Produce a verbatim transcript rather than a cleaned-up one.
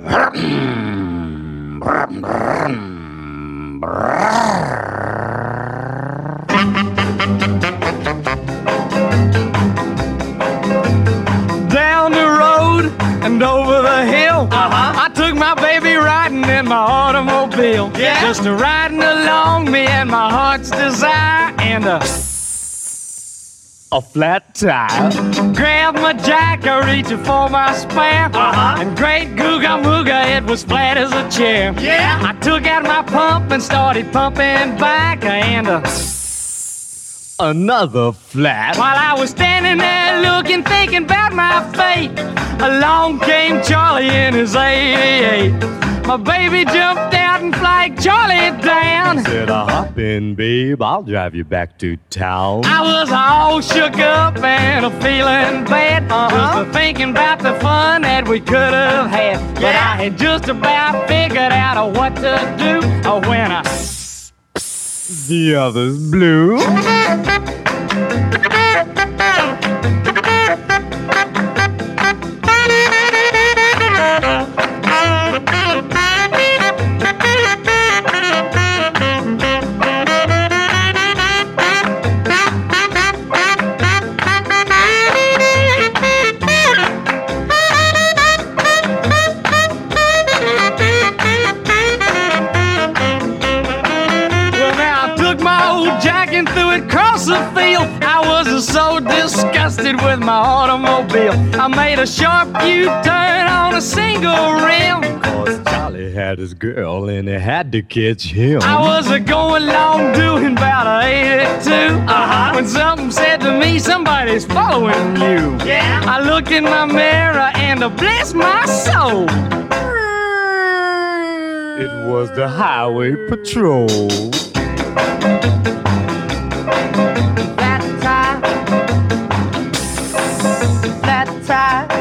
Down the road and over the hill, uh-huh. I took my baby riding in my automobile. Yeah. Just a riding along, me and my heart's desire, and a a flat tire. Grabbed my jack, I reached for my spare, uh-huh. and great googa mooga, it was flat as a chair. Yeah. I took out my pump and started pumping back, and a another flat. While I was standing there looking, thinking about my fate, along came Charlie in his eighty-eight. My baby jumped out and flagged Charlie down. Said, uh, hop in, babe, I'll drive you back to town. I was all shook up and a feeling bad, uh-huh. just thinking about the fun that we could have had. Yeah. But I had just about figured out what to do when I the others blew. I was so disgusted with my automobile, I made a sharp U-turn on a single rim. Cause Charlie had his girl and he had to catch him. I was a going along doing about a eighty-two, uh-huh. when something said to me, somebody's following you. Yeah. I looked in my mirror and uh, bless my soul, it was the highway patrol. Flat tire,